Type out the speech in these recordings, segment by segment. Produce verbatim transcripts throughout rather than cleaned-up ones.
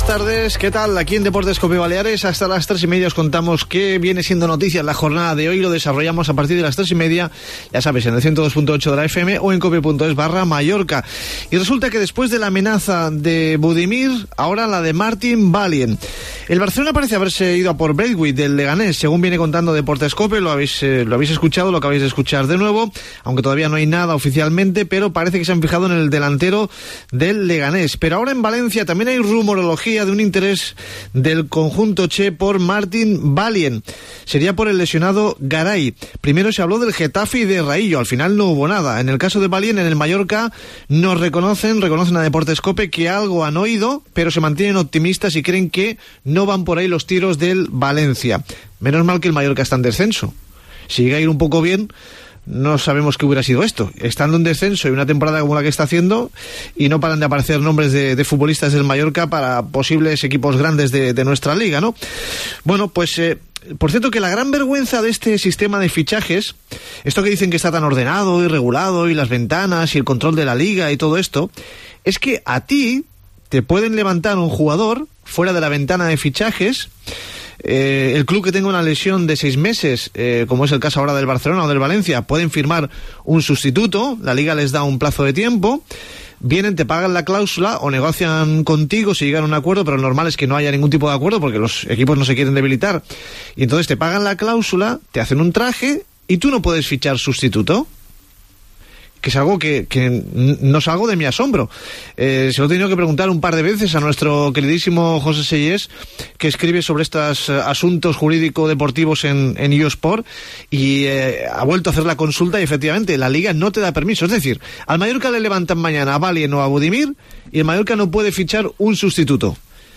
tardes, ¿qué tal? Aquí en Deportes Cope Baleares, hasta las tres y media os contamos qué viene siendo noticia en la jornada de hoy. Lo desarrollamos a partir de las tres y media, ya sabes, en el ciento dos punto ocho de la F M o en cope punto es barra Mallorca. Y resulta que después de la amenaza de Budimir, ahora la de Martin Valien. El Barcelona parece haberse ido a por Braithwaite del Leganés, según viene contando Deportes Cope. Lo habéis, eh, lo habéis escuchado, lo acabáis de escuchar de nuevo, aunque todavía no hay nada oficialmente, pero parece que se han fijado en el delantero del Leganés. Pero ahora en Valencia también hay rumorología de un interés del conjunto che por Martin Valien. Sería por el lesionado Garay. Primero se habló del Getafe y de Raillo, al final no hubo nada. En el caso de Valien, en el Mallorca, nos reconocen, reconocen a Deportes Cope que algo han oído, pero se mantienen optimistas y creen que no van por ahí los tiros del Valencia. Menos mal que el Mallorca está en descenso. Si llega a ir un poco bien, no sabemos qué hubiera sido esto. Estando en descenso y una temporada como la que está haciendo, y no paran de aparecer nombres de, de futbolistas del Mallorca para posibles equipos grandes de, de nuestra liga, ¿no? Bueno, pues eh, por cierto que la gran vergüenza de este sistema de fichajes, esto que dicen que está tan ordenado y regulado, y las ventanas y el control de la liga y todo esto, es que a ti te pueden levantar un jugador fuera de la ventana de fichajes. Eh, el club que tenga una lesión de seis meses, eh, como es el caso ahora del Barcelona o del Valencia, pueden firmar un sustituto, la liga les da un plazo de tiempo, vienen, te pagan la cláusula o negocian contigo si llegan a un acuerdo, pero lo normal es que no haya ningún tipo de acuerdo porque los equipos no se quieren debilitar, y entonces te pagan la cláusula, te hacen un traje y tú no puedes fichar sustituto. Que es algo que, que no salgo de mi asombro. Eh, se lo he tenido que preguntar un par de veces a nuestro queridísimo José Seyés, que escribe sobre estos uh, asuntos jurídico-deportivos en, en iOsport, y eh, ha vuelto a hacer la consulta y efectivamente la liga no te da permiso. Es decir, al Mallorca le levantan mañana a Valien o a Budimir y el Mallorca no puede fichar un sustituto.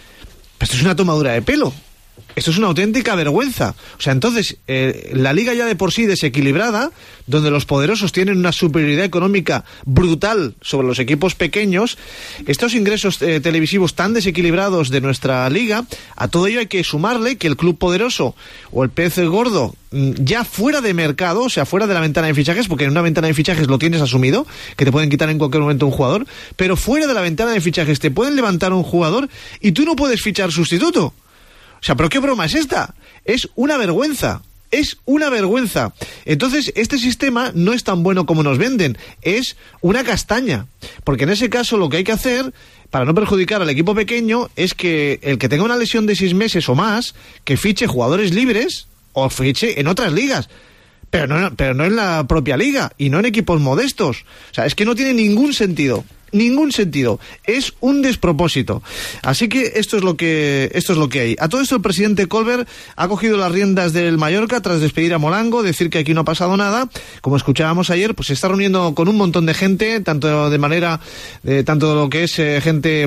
Esto es una tomadura de pelo. Esto es una auténtica vergüenza. O sea, entonces, eh, la liga ya de por sí desequilibrada, donde los poderosos tienen una superioridad económica brutal sobre los equipos pequeños, estos ingresos eh, televisivos tan desequilibrados de nuestra liga, a todo ello hay que sumarle que el club poderoso o el pez gordo, ya fuera de mercado, o sea, fuera de la ventana de fichajes, porque en una ventana de fichajes lo tienes asumido, que te pueden quitar en cualquier momento un jugador, pero fuera de la ventana de fichajes te pueden levantar un jugador y tú no puedes fichar sustituto. O sea, ¿pero qué broma es esta? Es una vergüenza. Es una vergüenza. Entonces, este sistema no es tan bueno como nos venden. Es una castaña. Porque en ese caso lo que hay que hacer, para no perjudicar al equipo pequeño, es que el que tenga una lesión de seis meses o más, que fiche jugadores libres o fiche en otras ligas. Pero no, pero no en la propia liga y no en equipos modestos. O sea, es que no tiene ningún sentido. Ningún sentido, es un despropósito. Así que esto es lo que esto es lo que hay. A todo esto el presidente Colbert ha cogido las riendas del Mallorca tras despedir a Molango, decir que aquí no ha pasado nada. Como escuchábamos ayer, pues se está reuniendo con un montón de gente, tanto de manera eh, tanto lo que es eh, gente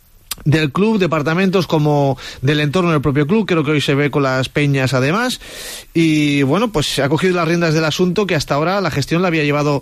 del club, departamentos, como del entorno del propio club. Creo que hoy se ve con las peñas además, y bueno, pues se ha cogido las riendas del asunto, que hasta ahora la gestión la había llevado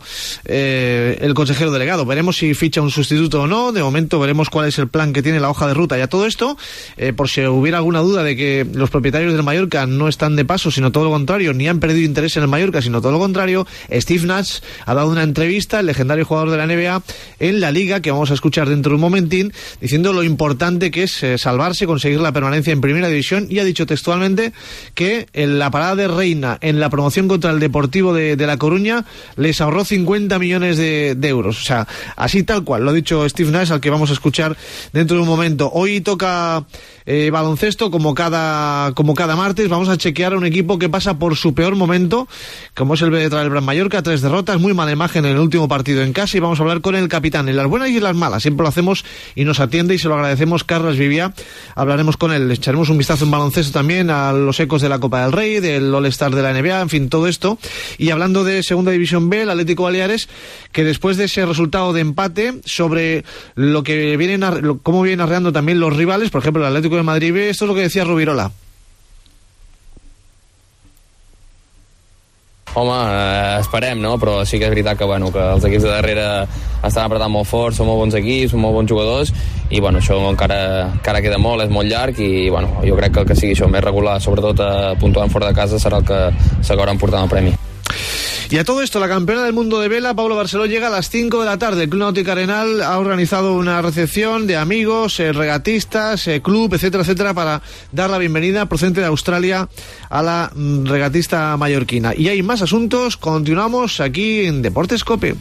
eh, el consejero delegado. Veremos si ficha un sustituto o no. De momento veremos cuál es el plan que tiene, la hoja de ruta y a todo esto, eh, por si hubiera alguna duda de que los propietarios del Mallorca no están de paso, sino todo lo contrario, ni han perdido interés en el Mallorca, sino todo lo contrario. Steve Nash ha dado una entrevista, el legendario jugador de la N B A, en la Liga, que vamos a escuchar dentro de un momentín, diciendo lo importante importante que es eh, salvarse, conseguir la permanencia en primera división, y ha dicho textualmente que en la parada de Reina, en la promoción contra el Deportivo de, de La Coruña, les ahorró cincuenta millones de, de euros. O sea, así tal cual, lo ha dicho Steve Nash, al que vamos a escuchar dentro de un momento. Hoy toca eh, baloncesto, como cada como cada martes. Vamos a chequear a un equipo que pasa por su peor momento, como es el B de Gran Mallorca, tres derrotas, muy mala imagen en el último partido en casa, y vamos a hablar con el capitán, en las buenas y en las malas. Siempre lo hacemos y nos atiende y se lo agradecemos, Carlos Vivia. Hablaremos con él, le echaremos un vistazo en baloncesto también a los ecos de la Copa del Rey, del All-Star de la N B A, en fin, todo esto. Y hablando de Segunda División B, el Atlético Baleares, que después de ese resultado de empate, sobre lo que vienen, cómo vienen arreando también los rivales, por ejemplo el Atlético de Madrid B, esto es lo que decía Rubirola. Home, eh, esperem, no? Però sí que és veritat que, bueno, que els equips de darrere estan apretant molt fort, són molt bons equips, són molt bons jugadors, i bueno, això encara, encara queda molt, és molt llarg, i bueno, jo crec que el que sigui això més regular, sobretot eh, puntuant fora de casa, serà el que s'acabarà portant el premi. Y a todo esto, la campeona del mundo de vela, Paula Barceló, llega a las cinco de la tarde. El Club Náutica Arenal ha organizado una recepción de amigos, eh, regatistas, eh, club, etcétera, etcétera, para dar la bienvenida procedente de Australia a la mm, regatista mallorquina. Y hay más asuntos, continuamos aquí en Deportes COPE.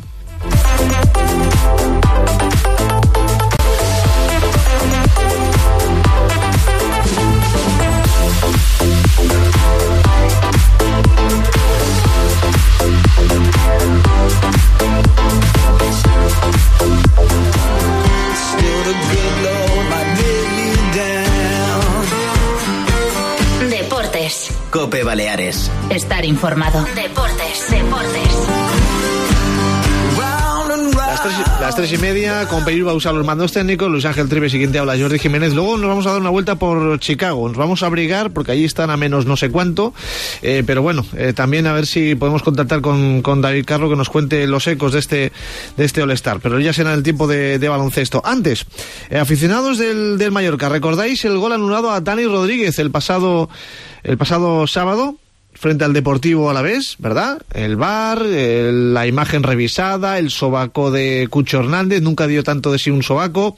COPE Baleares. Estar informado. Deportes, deportes. Las tres, las tres y media, con Pedir va a usar los mandos técnicos, Luis Ángel Trives y quien te habla, Jordi Jiménez. Luego nos vamos a dar una vuelta por Chicago, nos vamos a abrigar porque allí están a menos no sé cuánto, eh, pero bueno, eh, también a ver si podemos contactar con, con David Carro que nos cuente los ecos de este de este All-Star, pero ya será el tiempo de, de baloncesto. Antes, eh, aficionados del, del Mallorca, ¿recordáis el gol anulado a Dani Rodríguez el pasado, el pasado sábado? Frente al Deportivo Alavés, ¿verdad? El V A R, el, la imagen revisada, el sobaco de Cucho Hernández, nunca dio tanto de sí un sobaco.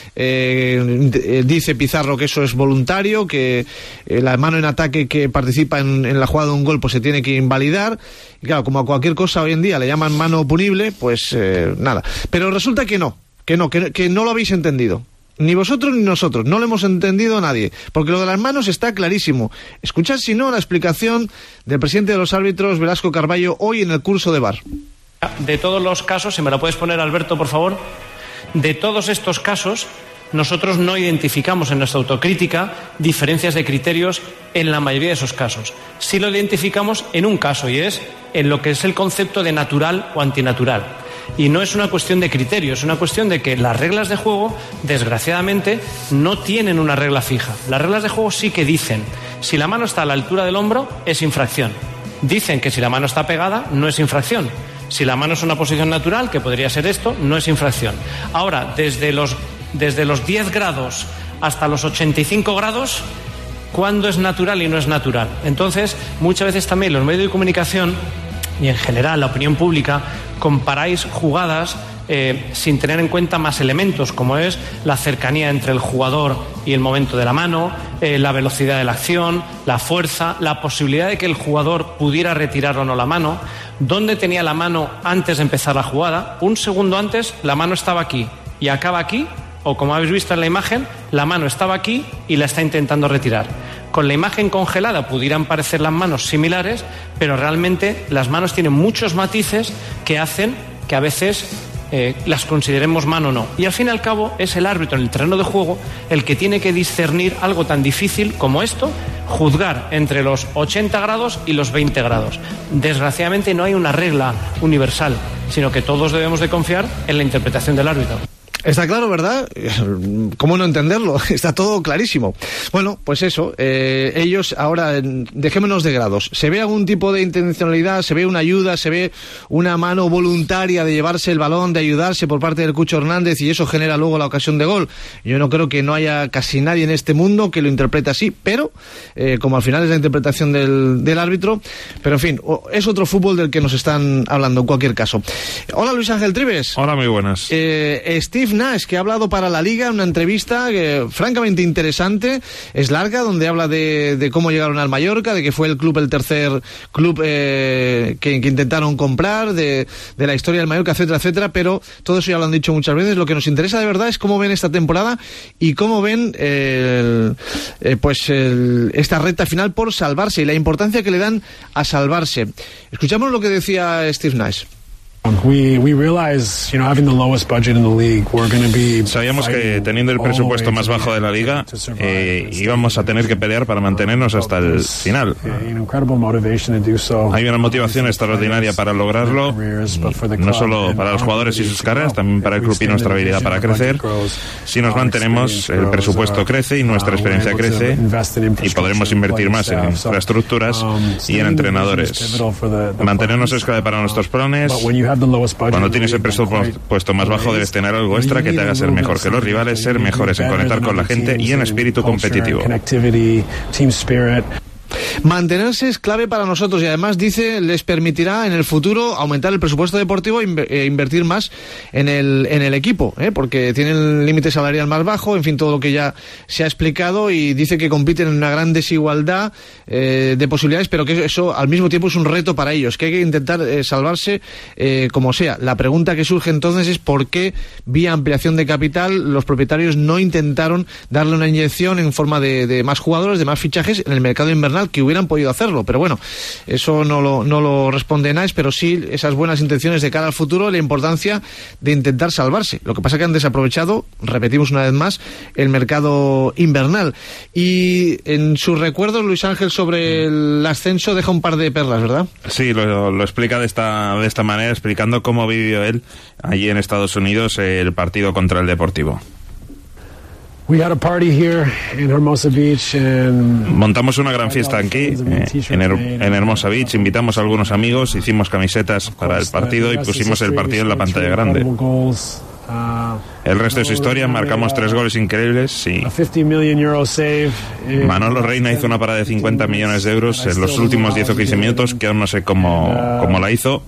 Eh, dice Pizarro que eso es voluntario, que eh, la mano en ataque que participa en, en la jugada de un gol pues se tiene que invalidar. Y claro, como a cualquier cosa hoy en día le llaman mano punible, pues eh, nada. Pero resulta que no, que no, que, que no lo habéis entendido. Ni vosotros ni nosotros, no lo hemos entendido nadie, porque lo de las manos está clarísimo. Escuchad, si no, la explicación del presidente de los árbitros, Velasco Carballo, hoy en el curso de V A R. De todos los casos, ¿se me la puedes poner, Alberto, por favor? De todos estos casos, nosotros no identificamos en nuestra autocrítica diferencias de criterios en la mayoría de esos casos. Sí lo identificamos en un caso, y es en lo que es el concepto de natural o antinatural. Y no es una cuestión de criterio, es una cuestión de que las reglas de juego, desgraciadamente, no tienen una regla fija. Las reglas de juego sí que dicen, si la mano está a la altura del hombro, es infracción. Dicen que si la mano está pegada, no es infracción. Si la mano es una posición natural, que podría ser esto, no es infracción. Ahora, desde los, desde los diez grados hasta los ochenta y cinco grados, ¿cuándo es natural y no es natural? Entonces, muchas veces también los medios de comunicación y en general la opinión pública comparáis jugadas eh, sin tener en cuenta más elementos, como es la cercanía entre el jugador y el momento de la mano, eh, la velocidad de la acción, la fuerza, la posibilidad de que el jugador pudiera retirar o no la mano, dónde tenía la mano antes de empezar la jugada. Un segundo antes la mano estaba aquí y acaba aquí, o como habéis visto en la imagen, la mano estaba aquí y la está intentando retirar. Con la imagen congelada pudieran parecer las manos similares, pero realmente las manos tienen muchos matices que hacen que a veces eh, las consideremos mano o no. Y al fin y al cabo es el árbitro en el terreno de juego el que tiene que discernir algo tan difícil como esto, juzgar entre los ochenta grados y los veinte grados. Desgraciadamente no hay una regla universal, sino que todos debemos de confiar en la interpretación del árbitro. Está claro, ¿verdad? ¿Cómo no entenderlo? Está todo clarísimo. Bueno, pues eso, eh, ellos ahora, dejémonos de grados. ¿Se ve algún tipo de intencionalidad? ¿Se ve una ayuda? ¿Se ve una mano voluntaria de llevarse el balón, de ayudarse por parte del Cucho Hernández y eso genera luego la ocasión de gol? Yo no creo que no haya casi nadie en este mundo que lo interprete así, pero eh, como al final es la interpretación del, del árbitro, pero en fin, es otro fútbol del que nos están hablando en cualquier caso. Hola, Luis Ángel Trives. Hola, muy buenas. Eh, Steve Nash, que ha hablado para la Liga, una entrevista que, francamente interesante, es larga, donde habla de, de cómo llegaron al Mallorca, de que fue el club el tercer club eh, que, que intentaron comprar, de, de la historia del Mallorca, etcétera, etcétera, pero todo eso ya lo han dicho muchas veces. Lo que nos interesa de verdad es cómo ven esta temporada y cómo ven el, eh, pues el, esta recta final por salvarse y la importancia que le dan a salvarse. Escuchamos lo que decía Steve Nash. Sabíamos que teniendo el presupuesto más bajo de la liga eh, íbamos a tener que pelear para mantenernos hasta el final. Hay una motivación extraordinaria para lograrlo, no solo para los jugadores y sus carreras, también para el club y nuestra habilidad para crecer. Si nos mantenemos, el presupuesto crece y nuestra experiencia crece y podremos invertir más en infraestructuras y en entrenadores. Mantenernos es clave para nuestros planes. Cuando tienes el presupuesto más bajo debes tener algo extra que te haga ser mejor que los rivales, ser mejores en conectar con la gente y en espíritu competitivo. Mantenerse es clave para nosotros y además dice les permitirá en el futuro aumentar el presupuesto deportivo e invertir más en el en el equipo, ¿eh? Porque tienen el límite salarial más bajo, en fin, todo lo que ya se ha explicado, y dice que compiten en una gran desigualdad eh, de posibilidades, pero que eso al mismo tiempo es un reto para ellos, que hay que intentar eh, salvarse eh, como sea. La pregunta que surge entonces es por qué vía ampliación de capital los propietarios no intentaron darle una inyección en forma de, de más jugadores, de más fichajes en el mercado invernal, que hubieran podido hacerlo, pero bueno, eso no lo, no lo responde Nash, pero sí esas buenas intenciones de cara al futuro, la importancia de intentar salvarse. Lo que pasa es que han desaprovechado, repetimos una vez más, el mercado invernal. Y en sus recuerdos, Luis Ángel, sobre el ascenso deja un par de perlas, ¿verdad? Sí, lo, lo explica de esta, de esta manera, explicando cómo vivió él allí en Estados Unidos el partido contra el Deportivo. We had a party here in Hermosa Beach and montamos una gran fiesta aquí eh, en, Her en Hermosa Beach, invitamos a algunos amigos, hicimos camisetas para el partido y pusimos el partido en la pantalla grande. El resto es historia, marcamos tres goles increíbles y Manolo Reina hizo una parada de cincuenta millones de euros en los últimos diez o quince minutos, que aún no sé cómo, cómo la hizo.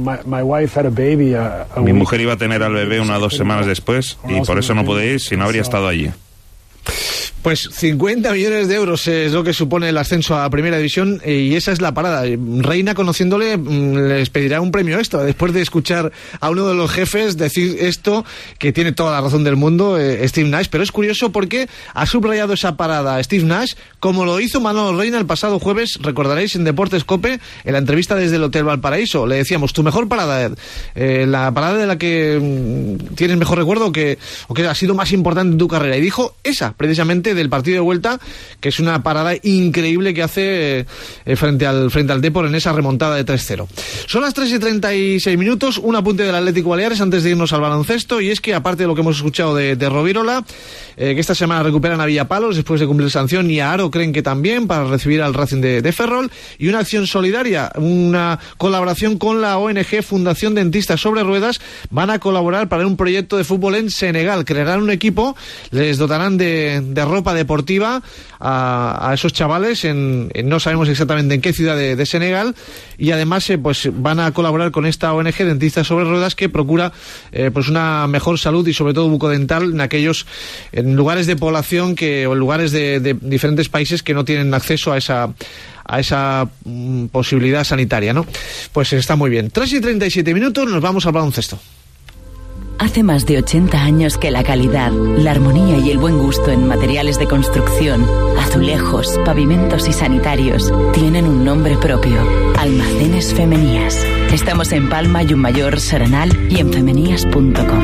Mi mujer iba a tener al bebé una o dos semanas después y por eso no pude ir, si no habría estado allí. Pues cincuenta millones de euros es lo que supone el ascenso a Primera División, y esa es la parada. Reina, conociéndole, les pedirá un premio extra después de escuchar a uno de los jefes decir esto, que tiene toda la razón del mundo, eh, Steve Nash. Pero es curioso porque ha subrayado esa parada Steve Nash, como lo hizo Manolo Reina el pasado jueves, recordaréis, en Deportes COPE, en la entrevista desde el Hotel Valparaíso. Le decíamos, tu mejor parada, eh, la parada de la que mm, tienes mejor recuerdo, que, o que ha sido más importante en tu carrera. Y dijo esa, precisamente, del partido de vuelta, que es una parada increíble que hace eh, frente al frente al Depor en esa remontada de tres cero. Son las tres y treinta y seis minutos, un apunte del Atlético Baleares antes de irnos al baloncesto, y es que aparte de lo que hemos escuchado de, de Rovirola, eh, que esta semana recuperan a Villapalos después de cumplir sanción, y a Aro creen que también, para recibir al Racing de, de Ferrol, y una acción solidaria, una colaboración con la O N G Fundación Dentistas sobre Ruedas. Van a colaborar para un proyecto de fútbol en Senegal, crearán un equipo, les dotarán de, de ropa deportiva a, a esos chavales en, en no sabemos exactamente en qué ciudad de, de Senegal, y además eh, pues van a colaborar con esta O N G Dentistas sobre Ruedas, que procura eh, pues una mejor salud y sobre todo bucodental en aquellos en lugares de población que o en lugares de, de diferentes países que no tienen acceso a esa a esa mm, posibilidad sanitaria, ¿no? Pues está muy bien. tres y treinta y siete minutos, nos vamos al baloncesto. Hace más de ochenta años que la calidad, la armonía y el buen gusto en materiales de construcción, azulejos, pavimentos y sanitarios tienen un nombre propio: Almacenes Femenías. Estamos en Palma, Llumayor, Serenal y en femenías punto com.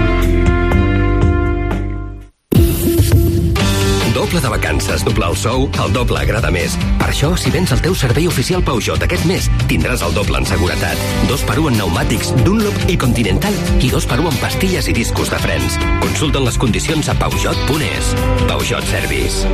Doble de vacances, doble el sou, el doble agrada més. Per això, si vens al teu servei oficial Peugeot aquest mes, tindràs el doble en seguretat. Dos per un en pneumàtics, Dunlop i Continental, i dos per un en pastilles i discos de frens. Consulta'n les condicions a peugeot punt es. Peugeot Service.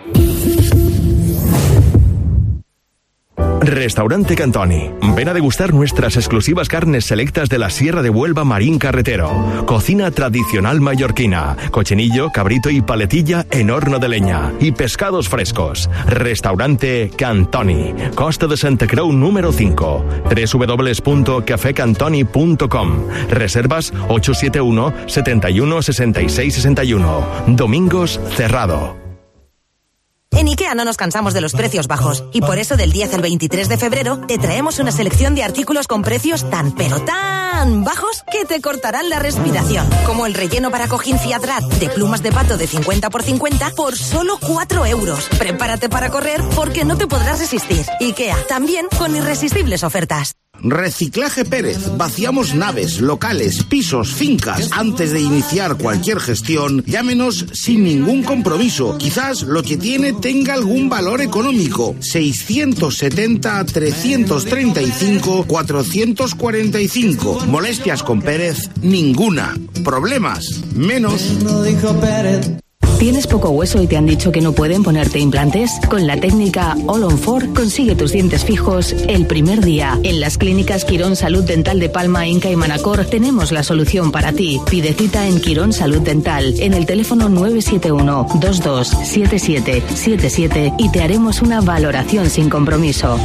Restaurante Cantoni. Ven a degustar nuestras exclusivas carnes selectas de la Sierra de Huelva Marín Carretero. Cocina tradicional mallorquina. Cochinillo, cabrito y paletilla en horno de leña. Y pescados frescos. Restaurante Cantoni. Costa de Santa Creu número cinco. doble u doble u doble u punto café cantoni punto com. Reservas ocho siete uno, setenta y uno, sesenta y seis, sesenta y uno. Domingos cerrado. En IKEA no nos cansamos de los precios bajos, y por eso del diez al veintitrés de febrero te traemos una selección de artículos con precios tan pero tan bajos que te cortarán la respiración, como el relleno para cojín Fiat de plumas de pato de cincuenta por cincuenta por solo cuatro euros. Prepárate para correr porque no te podrás resistir. IKEA, también con irresistibles ofertas. Reciclaje Pérez. Vaciamos naves, locales, pisos, fincas. Antes de iniciar cualquier gestión, llámenos sin ningún compromiso. Quizás lo que tiene tenga algún valor económico. seiscientos setenta, trescientos treinta y cinco, cuatrocientos cuarenta y cinco. Molestias con Pérez, ninguna. Problemas, menos. ¿Tienes poco hueso y te han dicho que no pueden ponerte implantes? Con la técnica All on Four consigue tus dientes fijos el primer día. En las clínicas Quirón Salud Dental de Palma, Inca y Manacor tenemos la solución para ti. Pide cita en Quirón Salud Dental en el teléfono nueve siete uno, dos dos siete siete siete siete y te haremos una valoración sin compromiso.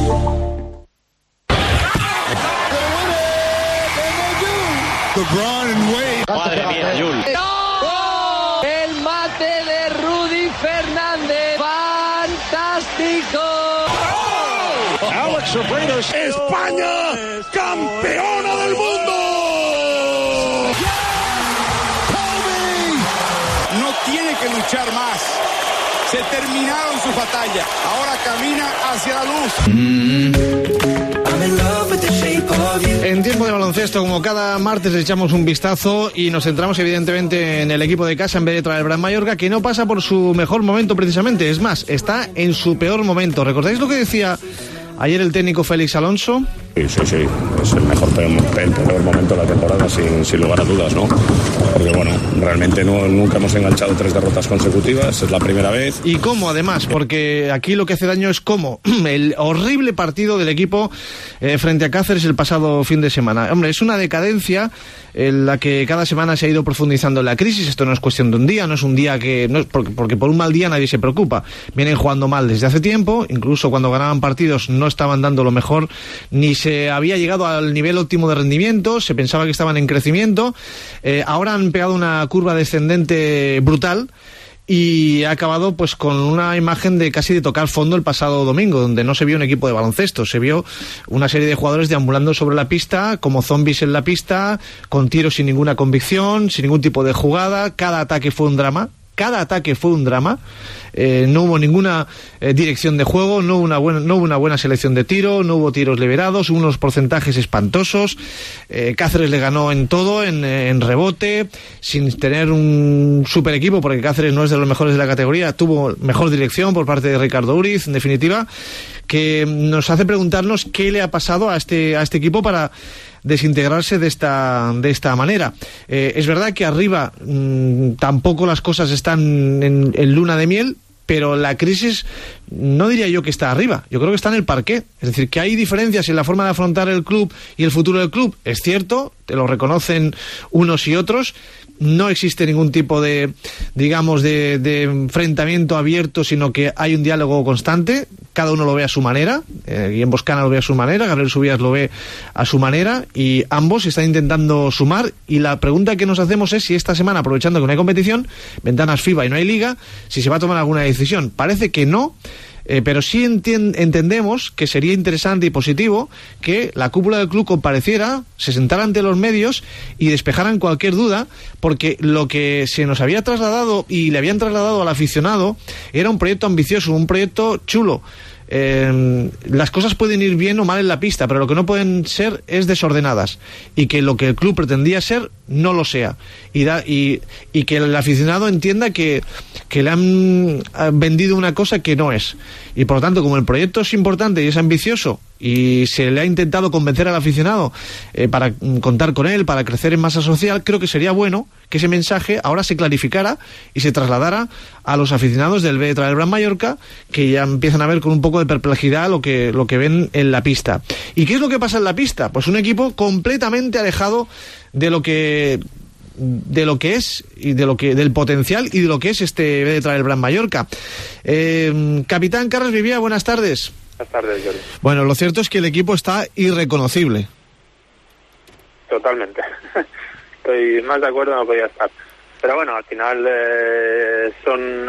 Madre mía, Jul. ¡No! El mate de Rudy Fernández. ¡Fantástico! ¡Oh! Alex Abreu, España, campeona del mundo. ¡Kobe! No tiene que luchar más. Se terminaron sus batallas. Ahora camina hacia la luz. En tiempo de baloncesto, como cada martes, le echamos un vistazo y nos centramos evidentemente en el equipo de casa en vez de traer el Gran Mallorca, que no pasa por su mejor momento precisamente. Es más, está en su peor momento. ¿Recordáis lo que decía ayer el técnico Félix Alonso? Sí, sí, sí, es el mejor peor, el peor momento de la temporada, sin, sin lugar a dudas, ¿no? Porque bueno, realmente no, nunca hemos enganchado tres derrotas consecutivas, es la primera vez. ¿Y cómo además? Porque aquí lo que hace daño es cómo. El horrible partido del equipo eh, frente a Cáceres el pasado fin de semana. Hombre, es una decadencia en la que cada semana se ha ido profundizando en la crisis. Esto no es cuestión de un día, no es un día que... No es porque, porque por un mal día nadie se preocupa. Vienen jugando mal desde hace tiempo, incluso cuando ganaban partidos no estaban dando lo mejor, ni se había llegado al nivel óptimo de rendimiento, se pensaba que estaban en crecimiento. Eh, ahora han pegado una curva descendente brutal y ha acabado pues con una imagen de casi de tocar fondo el pasado domingo, donde no se vio un equipo de baloncesto, se vio una serie de jugadores deambulando sobre la pista, como zombies en la pista, con tiros sin ninguna convicción, sin ningún tipo de jugada. Cada ataque fue un drama. Cada ataque fue un drama, eh, no hubo ninguna eh, dirección de juego, no hubo, una buena, no hubo una buena selección de tiro, no hubo tiros liberados, hubo unos porcentajes espantosos. eh, Cáceres le ganó en todo, en, en rebote, sin tener un super equipo, porque Cáceres no es de los mejores de la categoría, tuvo mejor dirección por parte de Ricardo Uriz, en definitiva, que nos hace preguntarnos qué le ha pasado a este, a este equipo para desintegrarse de esta de esta manera. Eh, es verdad que arriba mmm, tampoco las cosas están en, en luna de miel, pero la crisis no diría yo que está arriba, yo creo que está en el parqué. Es decir, que hay diferencias en la forma de afrontar el club y el futuro del club, es cierto, te lo reconocen unos y otros. No existe ningún tipo de, digamos, de, de enfrentamiento abierto, sino que hay un diálogo constante, cada uno lo ve a su manera. eh, Guillem Boscana lo ve a su manera, Gabriel Subias lo ve a su manera, y ambos están intentando sumar. Y la pregunta que nos hacemos es si esta semana, aprovechando que no hay competición, ventanas FIBA y no hay liga, si se va a tomar alguna decisión. Parece que no. Eh, pero sí entien- entendemos que sería interesante y positivo que la cúpula del club compareciera, se sentara ante los medios y despejaran cualquier duda, porque lo que se nos había trasladado y le habían trasladado al aficionado era un proyecto ambicioso, un proyecto chulo. Eh, las cosas pueden ir bien o mal en la pista, pero lo que no pueden ser es desordenadas, y que lo que el club pretendía ser no lo sea, y, da, y, y que el aficionado entienda que, que le han vendido una cosa que no es. Y por lo tanto, como el proyecto es importante y es ambicioso y se le ha intentado convencer al aficionado eh, para contar con él, para crecer en masa social, creo que sería bueno que ese mensaje ahora se clarificara y se trasladara a los aficionados del B de Gran Mallorca, que ya empiezan a ver con un poco de perplejidad lo que, lo que ven en la pista. ¿Y qué es lo que pasa en la pista? Pues un equipo completamente alejado de lo que de lo que es y de lo que del potencial y de lo que es este B de Gran Mallorca. Eh, Capitán Carles Vivía, buenas tardes. Buenas tardes, Jordi. Bueno, lo cierto es que el equipo está irreconocible. Totalmente. Estoy más de acuerdo, no podía estar. Pero bueno, al final eh, son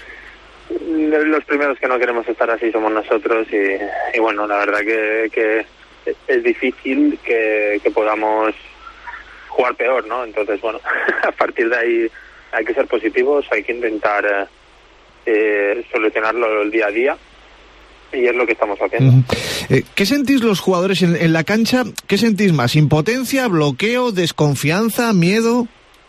los primeros que no queremos estar así, somos nosotros. Y, y bueno, la verdad que, que es difícil que, que podamos jugar peor, ¿no? Entonces, bueno, a partir de ahí hay que ser positivos, hay que intentar eh, eh, solucionarlo el día a día. Y es lo que estamos haciendo. Uh-huh. eh, ¿Qué sentís los jugadores en, en la cancha? ¿Qué sentís más? ¿Impotencia, bloqueo, desconfianza, miedo?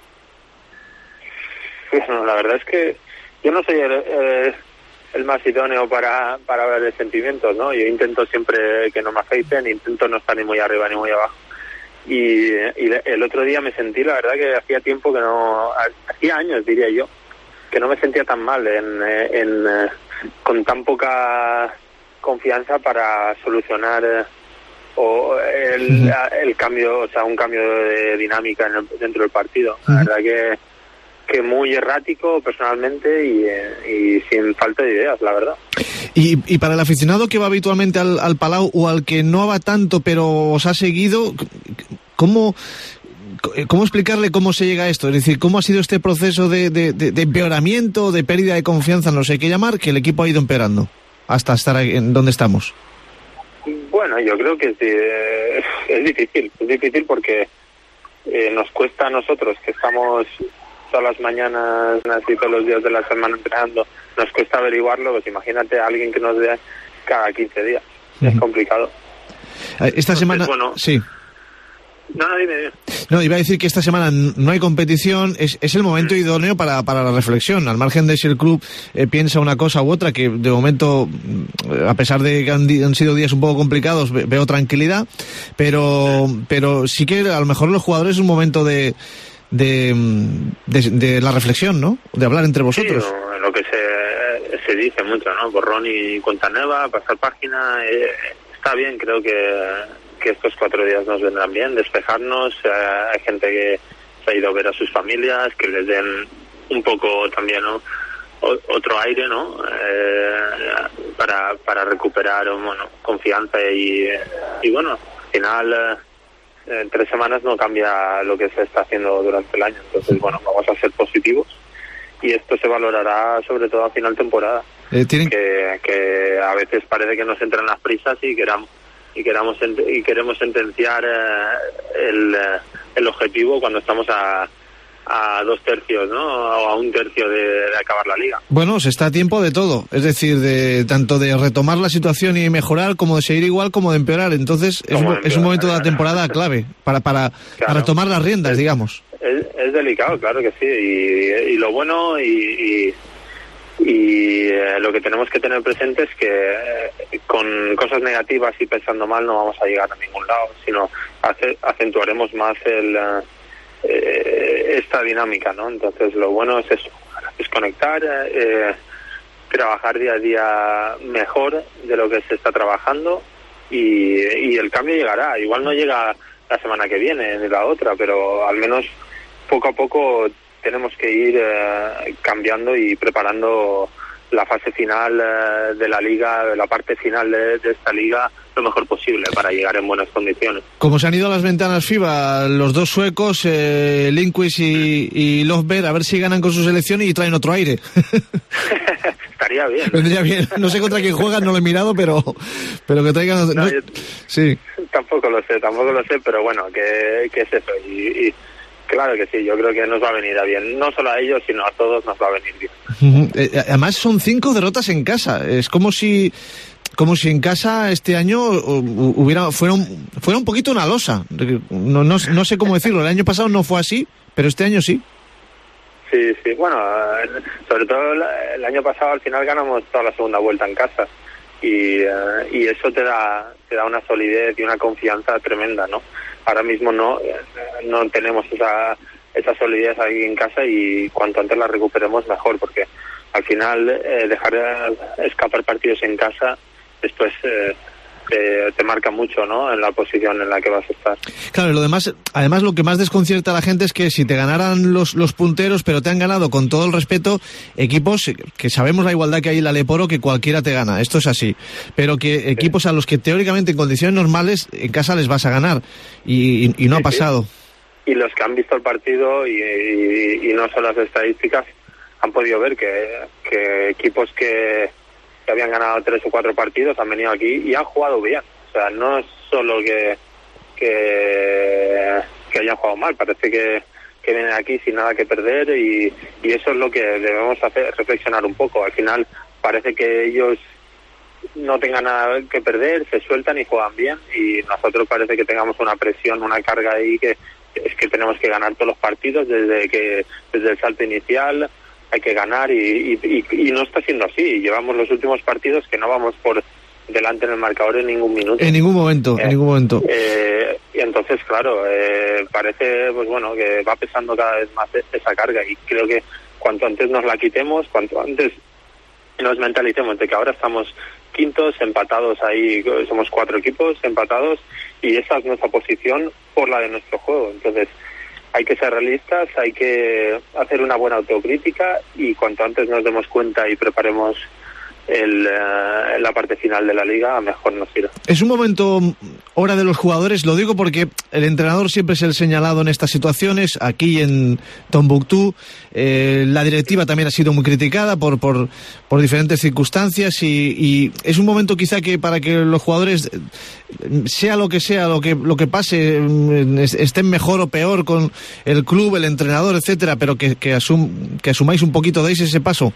Bueno, la verdad es que yo no soy el, eh, el más idóneo para, para ver sentimientos, ¿no? Yo intento siempre que no me afecten, intento no estar ni muy arriba ni muy abajo. Y, y el otro día me sentí, la verdad que hacía tiempo que no, hacía años diría yo, que no me sentía tan mal en, en, en con tan poca confianza para solucionar eh, o el, el cambio, o sea, un cambio de dinámica en el, dentro del partido. La verdad que que muy errático personalmente y, y sin falta de ideas, la verdad. Y, y para el aficionado que va habitualmente al, al Palau o al que no va tanto pero os ha seguido, ¿cómo, cómo explicarle cómo se llega a esto? Es decir, ¿cómo ha sido este proceso de, de, de, de empeoramiento, de pérdida de confianza, no sé qué llamar, que el equipo ha ido empeorando hasta estar en donde estamos? Bueno, yo creo que es, es difícil, es difícil porque eh, nos cuesta a nosotros que estamos todas las mañanas y todos los días de la semana entrenando, nos cuesta averiguarlo, pues imagínate a alguien que nos vea cada quince días. Uh-huh. Es complicado. Esta Entonces, semana, bueno, sí. No, no, dime, dime. No, iba a decir que esta semana no hay competición, es, es el momento mm. idóneo para, para la reflexión, al margen de si el club eh, piensa una cosa u otra, que de momento, a pesar de que han, han sido días un poco complicados, veo tranquilidad, pero, pero sí que a lo mejor los jugadores es un momento de De, de, de la reflexión, ¿no? De hablar entre vosotros. Sí, lo, lo que se, se dice mucho, ¿no? Borrón y cuenta nueva, pasar página, eh, está bien, creo que, que estos cuatro días nos vendrán bien, despejarnos, eh, hay gente que se ha ido a ver a sus familias, que les den un poco también, ¿no? O, otro aire, ¿no? Eh, para, para recuperar, bueno, confianza y, y bueno, al final... Eh, en tres semanas no cambia lo que se está haciendo durante el año, entonces bueno, vamos a ser positivos y esto se valorará sobre todo a final de temporada, eh, ¿tienen... que, que a veces parece que nos entran las prisas y queramos y queramos y queremos sentenciar eh, el, el objetivo cuando estamos a a dos tercios, ¿no? O a un tercio de, de acabar la liga. Bueno, se está a tiempo de todo, es decir, de tanto de retomar la situación y mejorar, como de seguir igual, como de empeorar. Entonces es un, es un momento de la temporada clave para para, claro. para tomar las riendas, es, digamos. Es, es delicado, claro que sí, y, y lo bueno y, y, y eh, lo que tenemos que tener presente es que eh, con cosas negativas y pensando mal no vamos a llegar a ningún lado, sino hace, acentuaremos más el... Uh, Eh, esta dinámica, ¿no? Entonces lo bueno es eso, es conectar, eh, trabajar día a día mejor de lo que se está trabajando y, y el cambio llegará. Igual no llega la semana que viene ni la otra, pero al menos poco a poco tenemos que ir eh, cambiando y preparando la fase final eh, de la liga, la parte final de, de esta liga lo mejor posible para llegar en buenas condiciones. Como se han ido a las ventanas FIBA los dos suecos, eh, Lindqvist y, y Löfberg, a ver si ganan con su selección y traen otro aire. Estaría bien. Vendría bien. No sé contra quién juegan, no lo he mirado, pero pero que traigan... No, no... yo... Sí. Tampoco lo sé, tampoco lo sé, pero bueno, que, que es eso. Y, y claro que sí, yo creo que nos va a venir a bien. No solo a ellos, sino a todos nos va a venir bien. Uh-huh. Eh, además son cinco derrotas en casa. Es como si... Como si en casa este año hubiera fuera un, fuera un poquito una losa. No, no, no sé cómo decirlo. El año pasado no fue así, pero este año sí. Sí, sí. Bueno, sobre todo el año pasado al final ganamos toda la segunda vuelta en casa y, y eso te da te da una solidez y una confianza tremenda, ¿no? Ahora mismo no no tenemos esa esa solidez ahí en casa y cuanto antes la recuperemos mejor, porque al final eh, dejar escapar partidos en casa después eh, te, te marca mucho, ¿no? En la posición en la que vas a estar. Claro, y lo demás, además lo que más desconcierta a la gente es que si te ganaran los, los punteros, pero te han ganado con todo el respeto equipos que sabemos la igualdad que hay en la Leporo, que cualquiera te gana, esto es así, pero que equipos sí. a los que teóricamente en condiciones normales en casa les vas a ganar y, y, y no sí, ha pasado. Sí. Y los que han visto el partido y, y, y no son las estadísticas han podido ver que, que equipos que que habían ganado tres o cuatro partidos han venido aquí y han jugado bien. O sea, no es solo que que, que hayan jugado mal, parece que, que vienen aquí sin nada que perder y, y eso es lo que debemos hacer, reflexionar un poco. Al final parece que ellos no tengan nada que perder, se sueltan y juegan bien y nosotros parece que tengamos una presión, una carga ahí que es que tenemos que ganar todos los partidos desde que desde el salto inicial. Hay que ganar y, y, y, y no está siendo así. Llevamos los últimos partidos que no vamos por delante en el marcador en ningún minuto. En ningún momento, eh, en ningún momento. Eh, y entonces, claro, eh, parece pues bueno que va pesando cada vez más esa carga y creo que cuanto antes nos la quitemos, cuanto antes nos mentalicemos de que ahora estamos quintos, empatados ahí, somos cuatro equipos empatados, y esa es nuestra posición por la de nuestro juego. Entonces hay que ser realistas, hay que hacer una buena autocrítica, y cuanto antes nos demos cuenta y preparemos el, uh, la parte final de la liga, mejor nos irá. Es un momento, hora de los jugadores, lo digo porque el entrenador siempre es el señalado en estas situaciones, aquí en Tombuctú, eh, la directiva también ha sido muy criticada por por, por diferentes circunstancias, y, y es un momento quizá que para que los jugadores, sea lo que sea, lo que lo que pase, estén mejor o peor con el club, el entrenador, etcétera, pero que, que, asum, que asumáis un poquito, deis ese paso.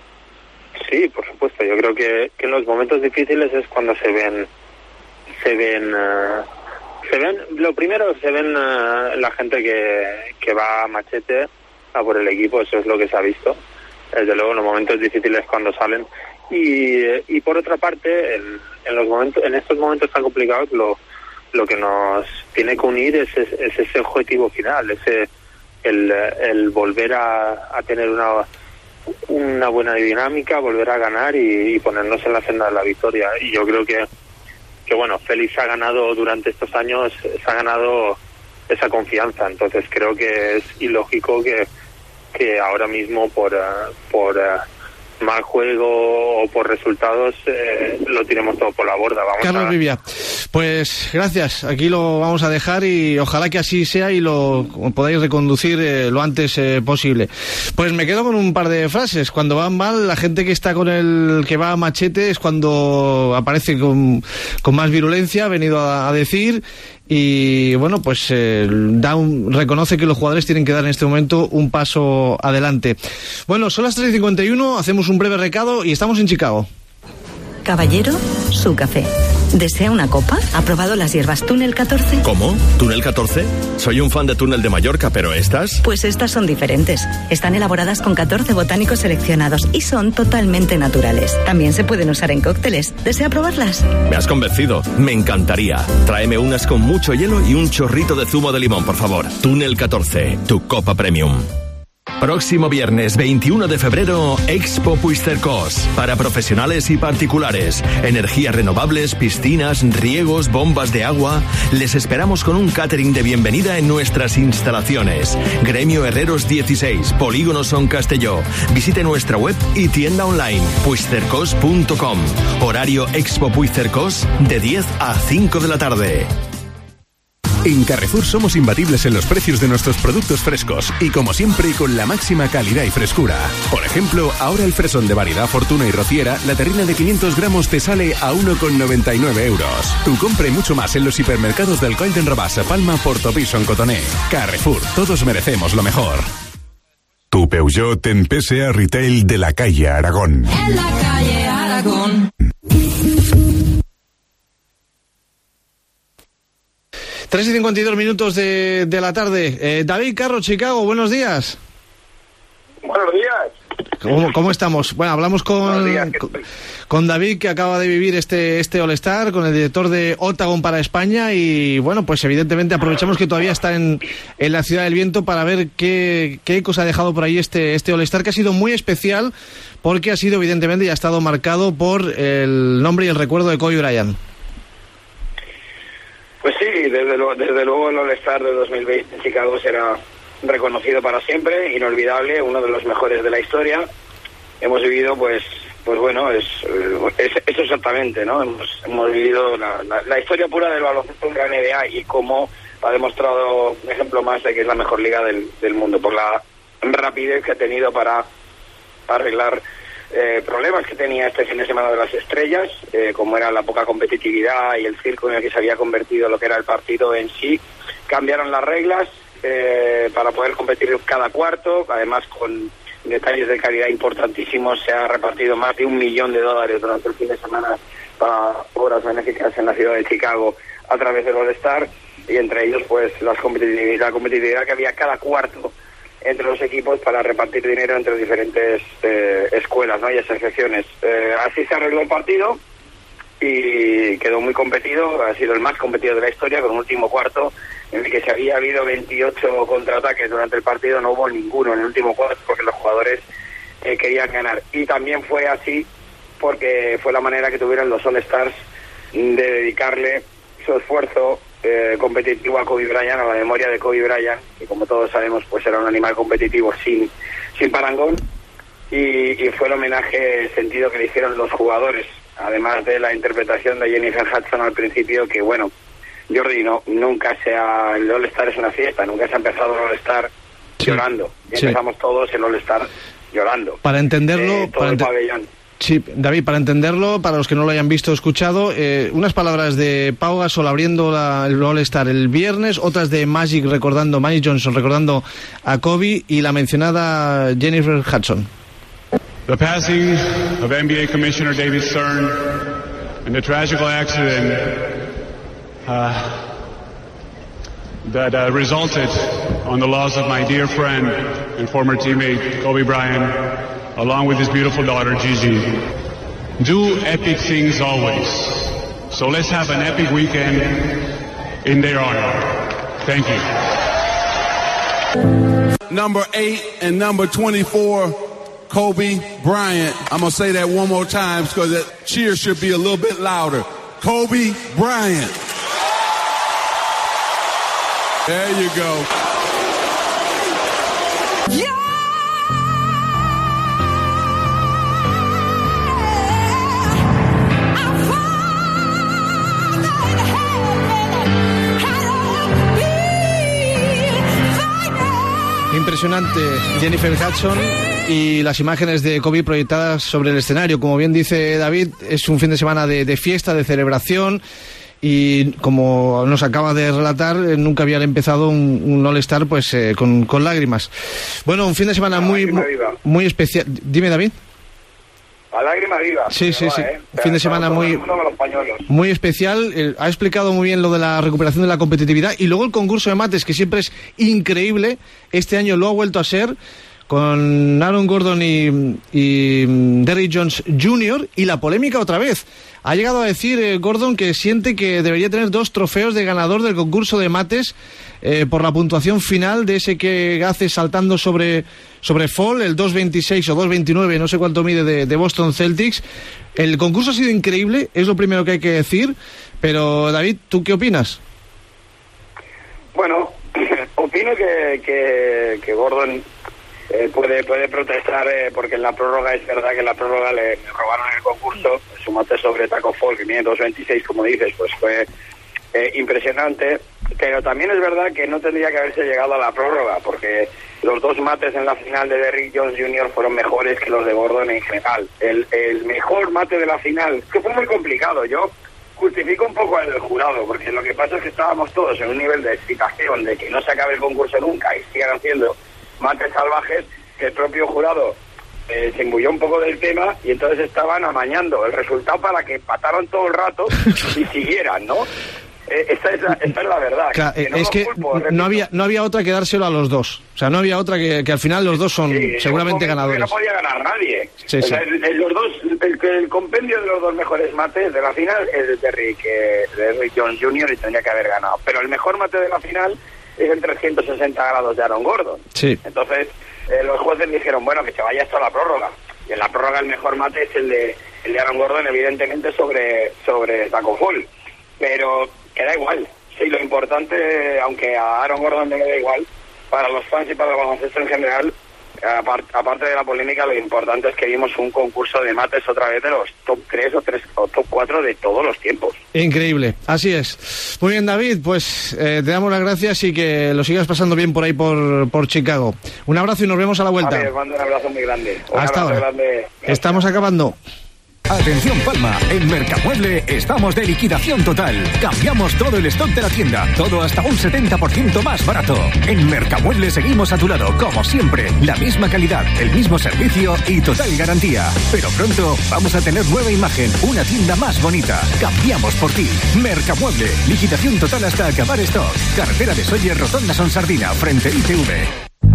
Sí, por supuesto. Yo creo que, que en los momentos difíciles es cuando se ven, se ven, uh, se ven. Lo primero se ven uh, la gente que, que va a machete a por el equipo. Eso es lo que se ha visto. Desde luego, en los momentos difíciles cuando salen. Y, y por otra parte, en, en los momentos, en estos momentos tan complicados, lo, lo que nos tiene que unir es, es, es ese objetivo final, ese el, el volver a, a tener una una buena dinámica, volver a ganar y, y ponernos en la senda de la victoria. Y yo creo que, que bueno, Félix ha ganado durante estos años, se ha ganado esa confianza. Entonces creo que es ilógico que, que ahora mismo por, uh, por uh, mal juego o por resultados eh, lo tiremos todo por la borda. Vamos Carlos a... Vivia, pues gracias, aquí lo vamos a dejar y ojalá que así sea y lo podáis reconducir eh, lo antes eh, posible. Pues me quedo con un par de frases. Cuando van mal, la gente que está con el que va a machete es cuando aparece con, con más virulencia, ha venido a, a decir. Y bueno, pues eh, da un, reconoce que los jugadores tienen que dar en este momento un paso adelante. Bueno, son las tres y cincuenta y uno, hacemos un breve recado y estamos en Chicago. Caballero, su café. ¿Desea una copa? ¿Ha probado las hierbas Túnel catorce? ¿Cómo? ¿Túnel catorce? Soy un fan de Túnel de Mallorca, pero ¿estas? Pues estas son diferentes. Están elaboradas con catorce botánicos seleccionados y son totalmente naturales. También se pueden usar en cócteles. ¿Desea probarlas? Me has convencido. Me encantaría. Tráeme unas con mucho hielo y un chorrito de zumo de limón, por favor. Túnel catorce, tu copa premium. Próximo viernes veintiuno de febrero, Expo Puigcercós. Para profesionales y particulares. Energías renovables, piscinas, riegos, bombas de agua. Les esperamos con un catering de bienvenida en nuestras instalaciones. Gremio Herreros dieciséis, Polígono Son Castelló. Visite nuestra web y tienda online, puigcercós punto com. Horario Expo Puigcercós de diez a cinco de la tarde. En Carrefour somos imbatibles en los precios de nuestros productos frescos y como siempre con la máxima calidad y frescura. Por ejemplo, ahora el fresón de variedad Fortuna y Rociera, la terrina de quinientos gramos te sale a uno con noventa y nueve euros. Tu compra y mucho más en los hipermercados del Coll d'Enrabassa, Palma, Portopison, Cotoner. Carrefour, todos merecemos lo mejor. Tu Peugeot en P S A Retail de la calle Aragón. En la calle Aragón. tres y cincuenta y dos minutos de, de la tarde. Eh, David Carro, Chicago, buenos días. Buenos días. ¿Cómo, cómo estamos? Bueno, hablamos con, días, con, con David, que acaba de vivir este, este All-Star, con el director de Octagon para España, y bueno, pues evidentemente aprovechamos que todavía está en, en la Ciudad del Viento para ver qué, qué ecos ha dejado por ahí este, este All-Star, que ha sido muy especial, porque ha sido evidentemente y ha estado marcado por el nombre y el recuerdo de Kobe Bryant. Pues sí, desde, lo, desde luego el All-Star de dos mil veinte en Chicago será reconocido para siempre, inolvidable, uno de los mejores de la historia. Hemos vivido, pues, pues bueno, es, es eso exactamente, ¿no? Hemos, hemos vivido la, la, la historia pura del baloncesto en la N B A y cómo ha demostrado un ejemplo más de que es la mejor liga del, del mundo, por la rapidez que ha tenido para, para arreglar Eh, problemas que tenía este fin de semana de las estrellas, eh, como era la poca competitividad y el circo en el que se había convertido lo que era el partido en sí. Cambiaron las reglas eh, para poder competir cada cuarto, además con detalles de calidad importantísimos. Se ha repartido más de un millón de dólares durante el fin de semana para obras benéficas en la ciudad de Chicago a través del All-Star, y entre ellos pues las competitividad, la competitividad que había cada cuarto entre los equipos para repartir dinero entre diferentes eh, escuelas, ¿no? y asociaciones. Eh, así se arregló el partido y quedó muy competido, ha sido el más competido de la historia, con un último cuarto en el que se había habido veintiocho contraataques durante el partido, no hubo ninguno en el último cuarto porque los jugadores eh, querían ganar. Y también fue así porque fue la manera que tuvieron los All-Stars de dedicarle su esfuerzo eh, competitivo a Kobe Bryant, a la memoria de Kobe Bryant, que como todos sabemos pues era un animal competitivo sin, sin parangón, y, y fue el homenaje sentido que le hicieron los jugadores, además de la interpretación de Jennifer Hudson al principio, que bueno, Jordi, no, nunca se ha, el All-Star es una fiesta, nunca se ha empezado el All-Star sí. llorando, y sí. empezamos todos el All-Star llorando. Para entenderlo, eh, todo para el ente pabellón. Sí, David, para entenderlo, para los que no lo hayan visto o escuchado, eh, unas palabras de Pau Gasol abriendo la, el All-Star el viernes, otras de Magic recordando, Magic Johnson recordando a Kobe, y la mencionada Jennifer Hudson. The passing of N B A Commissioner David Stern and the tragical accident uh, that uh, resulted on the loss of my dear friend and former teammate Kobe Bryant, along with his beautiful daughter Gigi. Do epic things always. So let's have an epic weekend in their honor. Thank you. Number eight and number twenty-four, Kobe Bryant. I'm going to say that one more time because that cheer should be a little bit louder. Kobe Bryant. There you go. Yeah! Impresionante Jennifer Hudson y las imágenes de Kobe proyectadas sobre el escenario. Como bien dice David, es un fin de semana de, de fiesta, de celebración, y como nos acaba de relatar, nunca habían empezado un, un All-Star pues eh, con, con lágrimas. Bueno, un fin de semana muy, muy, muy especial. Dime, David. A lágrima viva. Sí, sí, va, sí. ¿eh? Fin de semana muy, muy especial. Eh, ha explicado muy bien lo de la recuperación de la competitividad. Y luego el concurso de mates, que siempre es increíble. Este año lo ha vuelto a ser, con Aaron Gordon y, y Derrick Jones junior Y la polémica otra vez. Ha llegado a decir eh, Gordon que siente que debería tener dos trofeos de ganador del concurso de mates eh, por la puntuación final de ese que hace saltando sobre, sobre Fall, el dos veintiséis o dos veintinueve, no sé cuánto mide, de, de Boston Celtics. El concurso ha sido increíble, es lo primero que hay que decir. Pero David, ¿tú qué opinas? Bueno, opino que, que, que Gordon Eh, puede puede protestar eh, porque en la prórroga es verdad que en la prórroga le, le robaron el concurso, su mate sobre Taco Fall, que mide dos veintiséis, como dices, pues fue eh, impresionante, pero también es verdad que no tendría que haberse llegado a la prórroga, porque los dos mates en la final de Derrick Jones junior fueron mejores que los de Gordon en general. El, el mejor mate de la final, que fue muy complicado, yo justifico un poco al jurado, porque lo que pasa es que estábamos todos en un nivel de excitación de que no se acabe el concurso nunca y sigan haciendo mates salvajes, que el propio jurado eh, se embulló un poco del tema y entonces estaban amañando el resultado para que empataran todo el rato y siguieran, ¿no? Eh, esta, es la, esta es la verdad. Claro, que no es que culpo, no había no había otra que dárselo a los dos. O sea, no había otra que, que al final los dos son sí, seguramente ganadores. No podía ganar nadie. Sí, o sí. sea, el, el, los dos, el, el compendio de los dos mejores mates de la final es de Derrick, eh, de Derrick Jones junior y tendría que haber ganado. Pero el mejor mate de la final es el trescientos sesenta grados de Aaron Gordon. Sí. Entonces, eh, los jueces dijeron, bueno, que se vaya esto a la prórroga. Y en la prórroga el mejor mate es el de el de Aaron Gordon, evidentemente, sobre, sobre Taco Fall. Pero que da igual. Sí, lo importante, aunque a Aaron Gordon le da igual, para los fans y para el baloncesto en general, apart, aparte de la polémica, lo importante es que vimos un concurso de mates otra vez de los top tres o, tres, o top cuatro de todos los tiempos. Increíble, así es. Muy bien, David, pues eh, te damos las gracias y que lo sigas pasando bien por ahí por, por Chicago. Un abrazo y nos vemos a la vuelta. A ver, mando un abrazo muy grande. Un Hasta abrazo ahora. Grande. Estamos acabando. Atención Palma, en Mercamueble estamos de liquidación total. Cambiamos todo el stock de la tienda, todo hasta un setenta por ciento más barato. En Mercamueble seguimos a tu lado, como siempre. La misma calidad, el mismo servicio y total garantía. Pero pronto vamos a tener nueva imagen, una tienda más bonita. Cambiamos por ti. Mercamueble, liquidación total hasta acabar stock. Carretera de Soller, Rotonda Son Sardina, frente I T V.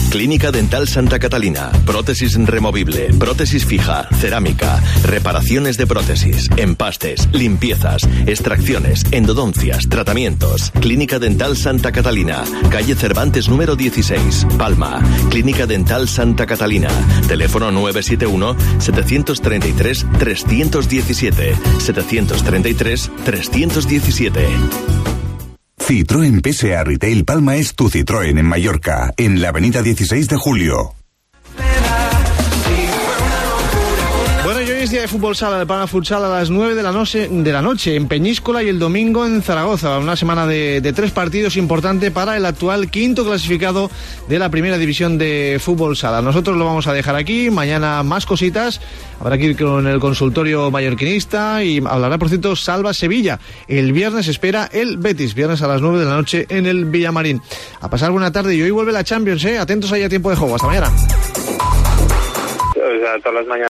Clínica Dental Santa Catalina. Prótesis removible, prótesis fija, cerámica, reparaciones de prótesis, empastes, limpiezas, extracciones, endodoncias, tratamientos. Clínica Dental Santa Catalina, calle Cervantes número dieciséis, Palma. Clínica Dental Santa Catalina. Teléfono nueve siete uno, siete tres tres, tres uno siete, siete tres tres, tres uno siete. Citroën P S A Retail Palma es tu Citroën en Mallorca, en la avenida dieciséis de julio. Bueno, y hoy es día de fútbol sala, de Palma Futsal a las nueve de la noche, de la noche en Peñíscola y el domingo en Zaragoza. Una semana de, de tres partidos importante para el actual quinto clasificado de la primera división de fútbol sala. Nosotros lo vamos a dejar aquí, mañana más cositas. Habrá que ir con el consultorio mallorquinista y hablará, por cierto, Salva Sevilla. El viernes espera el Betis, viernes a las nueve de la noche en el Villamarín. A pasar buena tarde y hoy vuelve la Champions, ¿eh? Atentos ahí a tiempo de juego. Hasta mañana. O sea, todas las mañanas.